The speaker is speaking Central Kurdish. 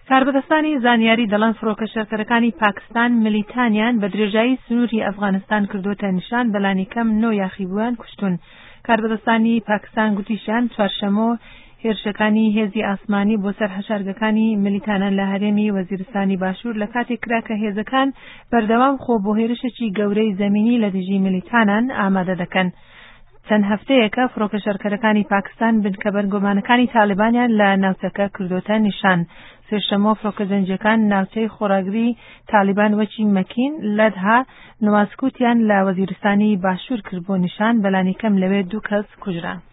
کاربەدەستانی زانیاری دەڵێن فڕۆکەشەرکەرەکانی پاکستان ملیتانیان بە درێژایی سنووری ئەفغانستان کردوتە نیشان بەلانی کەم 9 یاخیبوویان کوشتون. کاربەدەستانی پاکستان گوتیشیان چوارشەممە هێرشەکانی هێزی ئاسمانی بۆ سەر هەژارگەکانی ملیتانە لە هەرێمی وەزیرستانی باشوور لە کاتێک کرا کە هێزەکان بەردەوام خۆ بۆ هێرشێکی گەورەی زەمینی لە دژی ملیتانان ئامادە دەکەن. چەند هەفتەیەکە فڕۆکەشەرکەرەکانی پاکستان بنکە بەرگۆمانەکانی تاالبانیان لە ناوچەکە کردوتە نیشان. سێشەممە فڕۆکەزەنجەکان ناوچەی خۆراگری تاالبان وەچی مەکین لەدها نوازکوتیان لە وەزیرستانی باشوور کرد بۆ نیشان بەلانی کەم لەوێ 2 کەس کوژران.